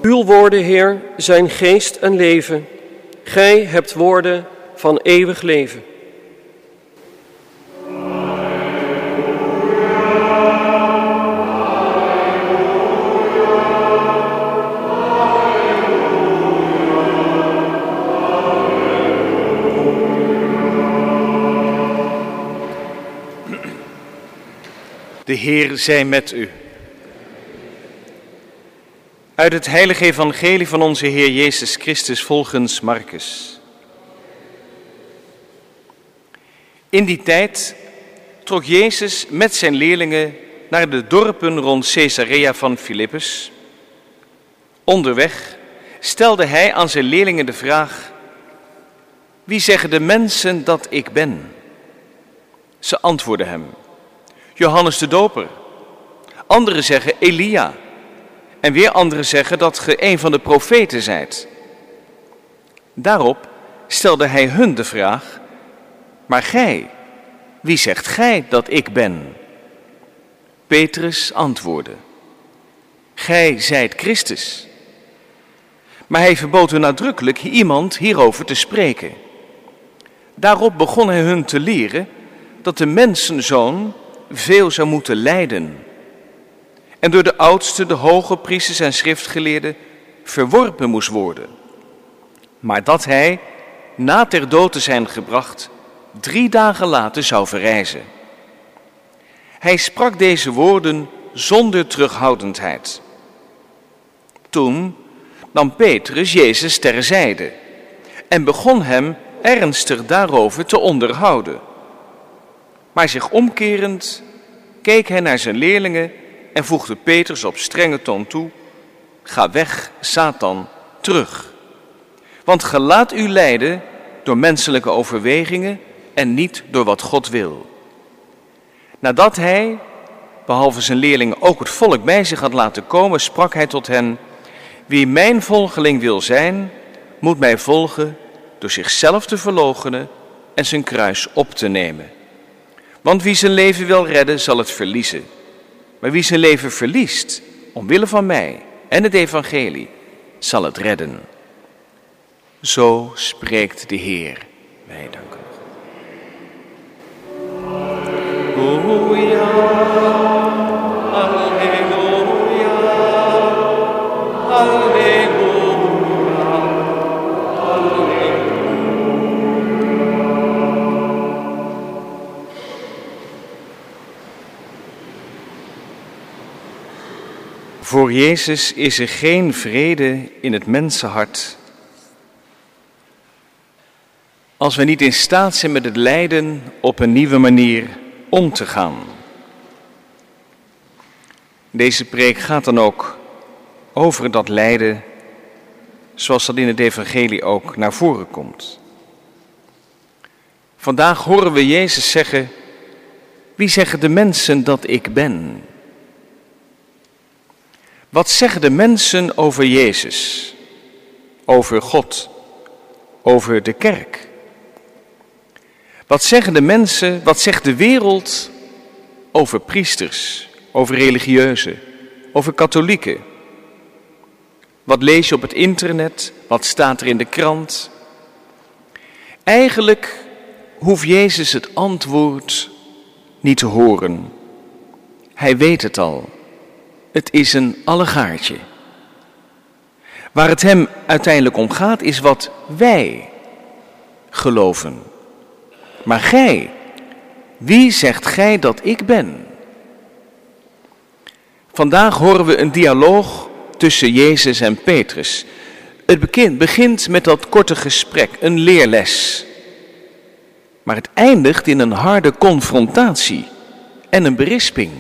Uw woorden, Heer, zijn geest en leven. Gij hebt woorden van eeuwig leven. De Heer zij met u. Uit het heilige evangelie van onze Heer Jezus Christus volgens Marcus. In die tijd trok Jezus met zijn leerlingen naar de dorpen rond Caesarea van Philippus. Onderweg stelde hij aan zijn leerlingen de vraag: wie zeggen de mensen dat ik ben? Ze antwoordden hem: Johannes de Doper. Anderen zeggen Elia. En weer anderen zeggen dat ge een van de profeten zijt. Daarop stelde hij hun de vraag: maar gij, wie zegt gij dat ik ben? Petrus antwoordde: gij zijt Christus. Maar hij verbood hun nadrukkelijk iemand hierover te spreken. Daarop begon hij hun te leren dat de mensenzoon veel zou moeten lijden en door de oudsten, de hoge priesters en schriftgeleerden verworpen moest worden, maar dat hij, na ter dood te zijn gebracht, 3 dagen later zou verrijzen. Hij sprak deze woorden zonder terughoudendheid. Toen nam Petrus Jezus terzijde en begon hem ernstig daarover te onderhouden. Maar zich omkerend keek hij naar zijn leerlingen en voegde Petrus op strenge toon toe: ga weg, Satan, terug. Want ge laat u leiden door menselijke overwegingen en niet door wat God wil. Nadat hij, behalve zijn leerlingen, ook het volk bij zich had laten komen, sprak hij tot hen: wie mijn volgeling wil zijn, moet mij volgen door zichzelf te verloochenen en zijn kruis op te nemen. Want wie zijn leven wil redden, zal het verliezen. Maar wie zijn leven verliest, omwille van mij en het evangelie, zal het redden. Zo spreekt de Heer. Wij danken. Halleluja, halleluja, halleluja, halleluja. Voor Jezus is er geen vrede in het mensenhart als we niet in staat zijn met het lijden op een nieuwe manier om te gaan. Deze preek gaat dan ook over dat lijden, zoals dat in het evangelie ook naar voren komt. Vandaag horen we Jezus zeggen: wie zeggen de mensen dat ik ben? Wat zeggen de mensen over Jezus, over God, over de kerk? Wat zeggen de mensen, wat zegt de wereld over priesters, over religieuzen, over katholieken? Wat lees je op het internet? Wat staat er in de krant? Eigenlijk hoeft Jezus het antwoord niet te horen. Hij weet het al. Het is een allegaartje. Waar het hem uiteindelijk om gaat is wat wij geloven. Maar gij, wie zegt gij dat ik ben? Vandaag horen we een dialoog tussen Jezus en Petrus. Het begint met dat korte gesprek, een leerles. Maar het eindigt in een harde confrontatie en een berisping.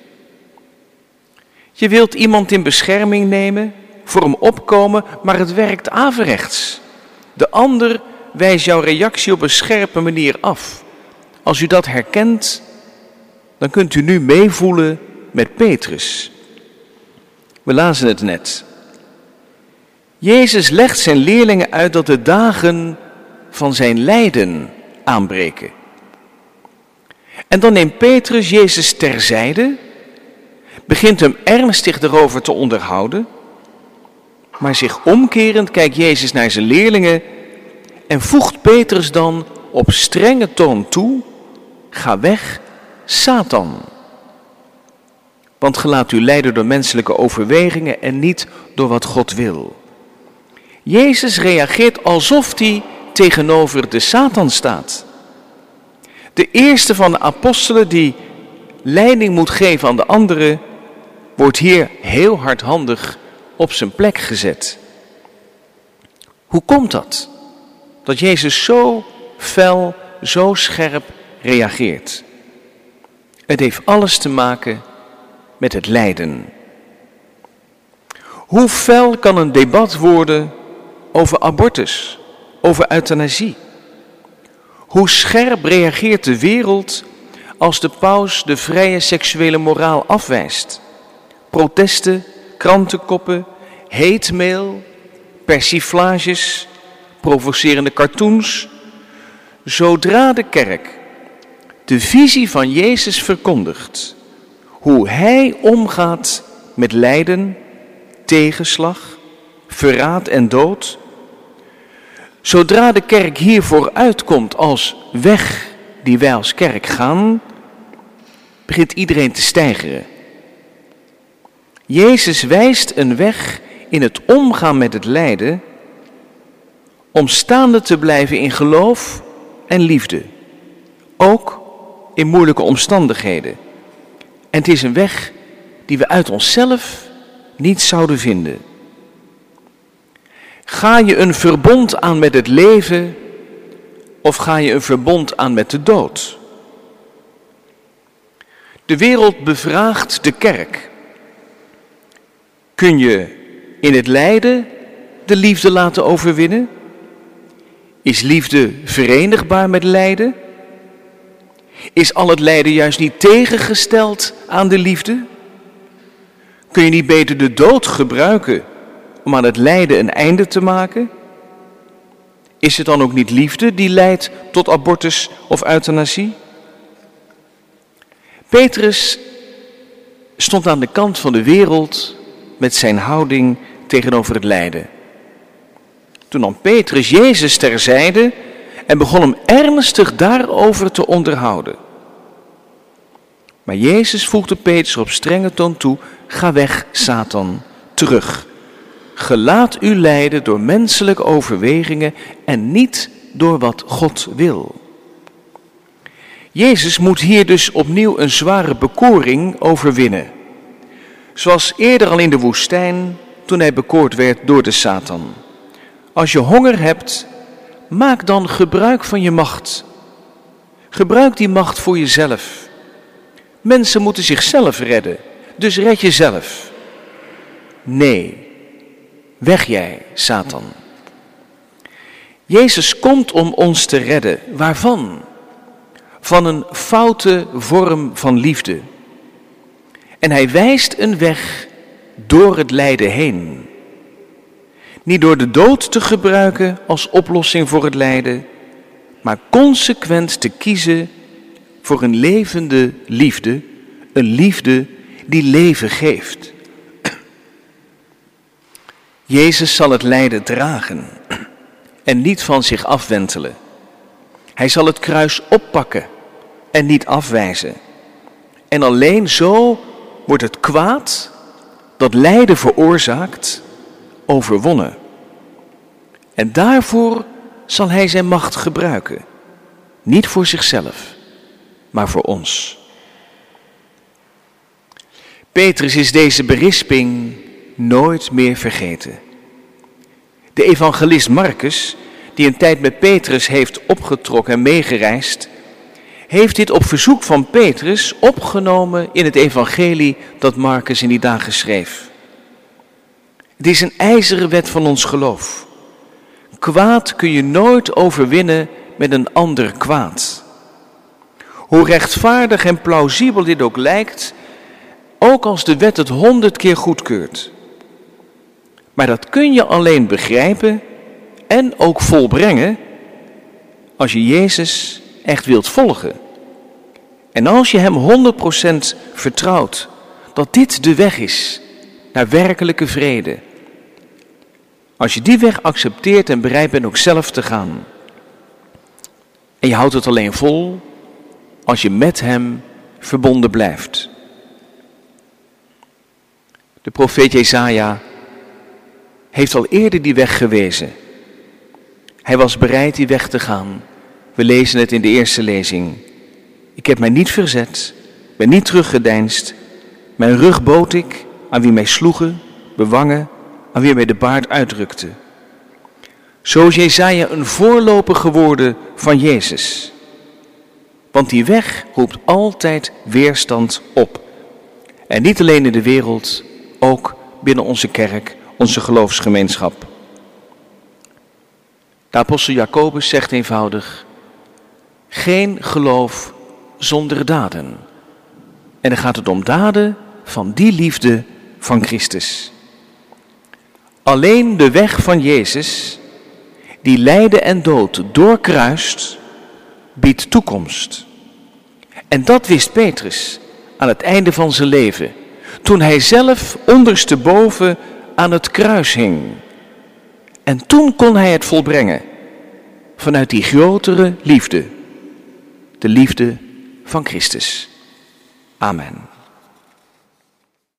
Je wilt iemand in bescherming nemen, voor hem opkomen, maar het werkt averechts. De ander wijst jouw reactie op een scherpe manier af. Als u dat herkent, dan kunt u nu meevoelen met Petrus. We lazen het net. Jezus legt zijn leerlingen uit dat de dagen van zijn lijden aanbreken. En dan neemt Petrus Jezus terzijde, begint hem ernstig erover te onderhouden. Maar zich omkerend kijkt Jezus naar zijn leerlingen en voegt Petrus dan op strenge toon toe: ga weg, Satan. Want ge laat u leiden door menselijke overwegingen en niet door wat God wil. Jezus reageert alsof hij tegenover de Satan staat. De eerste van de apostelen die leiding moet geven aan de anderen, wordt hier heel hardhandig op zijn plek gezet. Hoe komt dat? Dat Jezus zo fel, zo scherp reageert. Het heeft alles te maken met het lijden. Hoe fel kan een debat worden over abortus, over euthanasie? Hoe scherp reageert de wereld als de paus de vrije seksuele moraal afwijst? Protesten, krantenkoppen, hate-mail, persiflages, provocerende cartoons. Zodra de kerk de visie van Jezus verkondigt, hoe hij omgaat met lijden, tegenslag, verraad en dood. Zodra de kerk hiervoor uitkomt als weg die wij als kerk gaan, begint iedereen te steigeren. Jezus wijst een weg in het omgaan met het lijden, om staande te blijven in geloof en liefde, ook in moeilijke omstandigheden. En het is een weg die we uit onszelf niet zouden vinden. Ga je een verbond aan met het leven of ga je een verbond aan met de dood? De wereld bevraagt de kerk. Kun je in het lijden de liefde laten overwinnen? Is liefde verenigbaar met lijden? Is al het lijden juist niet tegengesteld aan de liefde? Kun je niet beter de dood gebruiken om aan het lijden een einde te maken? Is het dan ook niet liefde die leidt tot abortus of euthanasie? Petrus stond aan de kant van de wereld met zijn houding tegenover het lijden. Toen nam Petrus Jezus terzijde en begon hem ernstig daarover te onderhouden. Maar Jezus voegde Petrus op strenge toon toe: ga weg, Satan, terug. Ge laat u leiden door menselijke overwegingen en niet door wat God wil. Jezus moet hier dus opnieuw een zware bekoring overwinnen. Zoals eerder al in de woestijn, toen hij bekoord werd door de Satan. Als je honger hebt, maak dan gebruik van je macht. Gebruik die macht voor jezelf. Mensen moeten zichzelf redden, dus red jezelf. Nee, weg jij, Satan. Jezus komt om ons te redden. Waarvan? Van een foute vorm van liefde. En hij wijst een weg door het lijden heen. Niet door de dood te gebruiken als oplossing voor het lijden, maar consequent te kiezen voor een levende liefde, een liefde die leven geeft. Jezus zal het lijden dragen en niet van zich afwentelen. Hij zal het kruis oppakken en niet afwijzen. En alleen zo wordt het kwaad dat lijden veroorzaakt overwonnen. En daarvoor zal hij zijn macht gebruiken. Niet voor zichzelf, maar voor ons. Petrus is deze berisping nooit meer vergeten. De evangelist Marcus, die een tijd met Petrus heeft opgetrokken en meegereisd, heeft dit op verzoek van Petrus opgenomen in het evangelie dat Marcus in die dagen schreef. Het is een ijzeren wet van ons geloof. Kwaad kun je nooit overwinnen met een ander kwaad. Hoe rechtvaardig en plausibel dit ook lijkt, ook als de wet het 100 keer goedkeurt. Maar dat kun je alleen begrijpen en ook volbrengen als je Jezus echt wilt volgen. En als je hem 100% vertrouwt dat dit de weg is naar werkelijke vrede. Als je die weg accepteert en bereid bent ook zelf te gaan. En je houdt het alleen vol als je met hem verbonden blijft. De profeet Jesaja heeft al eerder die weg gewezen. Hij was bereid die weg te gaan. We lezen het in de eerste lezing. Ik heb mij niet verzet, ben niet teruggedeinsd. Mijn rug bood ik aan wie mij sloegen, bewangen, aan wie mij de baard uitrukte. Zo is Jesaja een voorloper geworden van Jezus. Want die weg roept altijd weerstand op. En niet alleen in de wereld, ook binnen onze kerk, onze geloofsgemeenschap. De apostel Jacobus zegt eenvoudig: geen geloof zonder daden. En dan gaat het om daden van die liefde van Christus. Alleen de weg van Jezus, die lijden en dood doorkruist, biedt toekomst. En dat wist Petrus aan het einde van zijn leven, toen hij zelf ondersteboven aan het kruis hing. En toen kon hij het volbrengen, vanuit die grotere liefde, de liefde van Christus. Amen.